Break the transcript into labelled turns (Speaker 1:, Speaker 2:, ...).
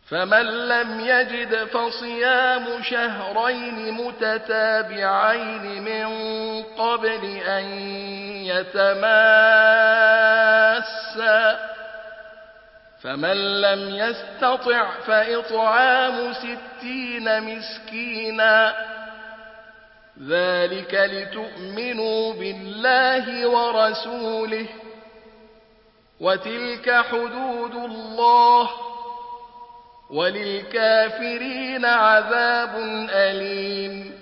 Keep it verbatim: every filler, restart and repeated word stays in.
Speaker 1: فمن لم يجد فصيام شهرين متتابعين من قبل أن يتماسا، فمن لم يستطع فإطعام ستين مسكينا، ذلك لتؤمنوا بالله ورسوله، وتلك حدود الله، وللكافرين عذاب أليم.